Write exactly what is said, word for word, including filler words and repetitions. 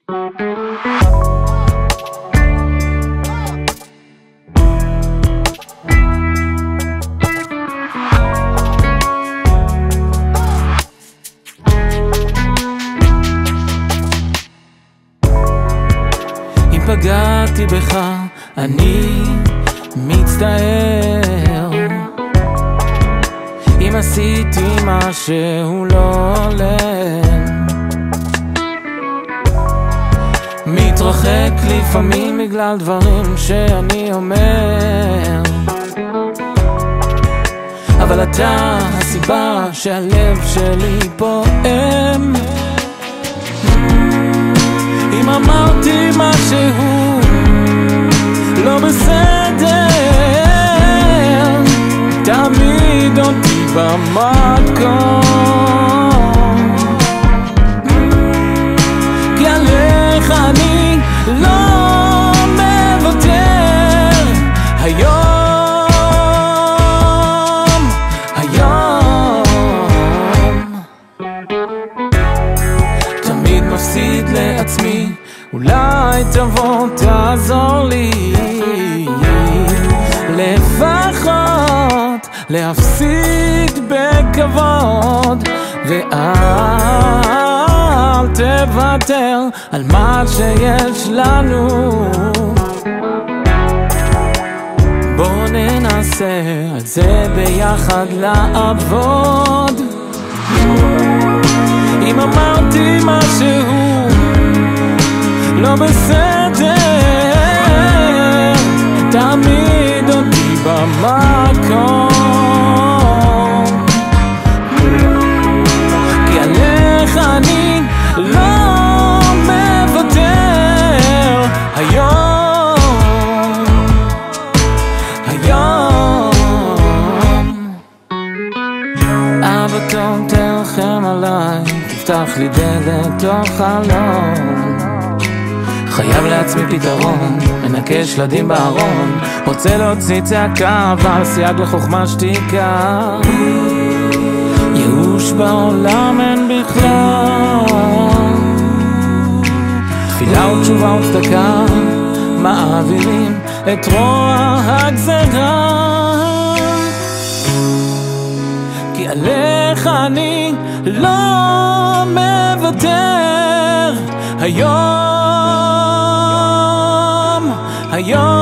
פגעתי בך, אני מצטער. אם עשיתי משהו לא הולם, מתרחק לפעמים בגלל דברים שאני אומר, אבל אתה הסיבה שהלב שלי פועם. אם אמרתי משהו לא בסדר, תמיד אותי במקום, כי עליך אני לא מוותר. היום, היום תמיד מפסיד לעצמי, אולי תבוא תעזור לי לפחות להפסיד בכבוד, ואל תוותר על מה שיש לנו. בוא ננסה על זה ביחד לעבוד. אם אמרתי משהו לא בסדר, תמיד אותי במקום, כי עליך אני לא מוותר. היום, היום אבא טוב תרחם עליי, תפתח לי דלת או חלום. חייב לעצמי פתרון, מנקה שלדים בארון, רוצה להוציא צעקה אבל סייג לחוכמה שתיקה. ייאוש בעולם אין בכלל, תפילה ותשובה וצדקה מעבירים את רוע הגזרה, כי עליך אני לא מוותר. היום, היום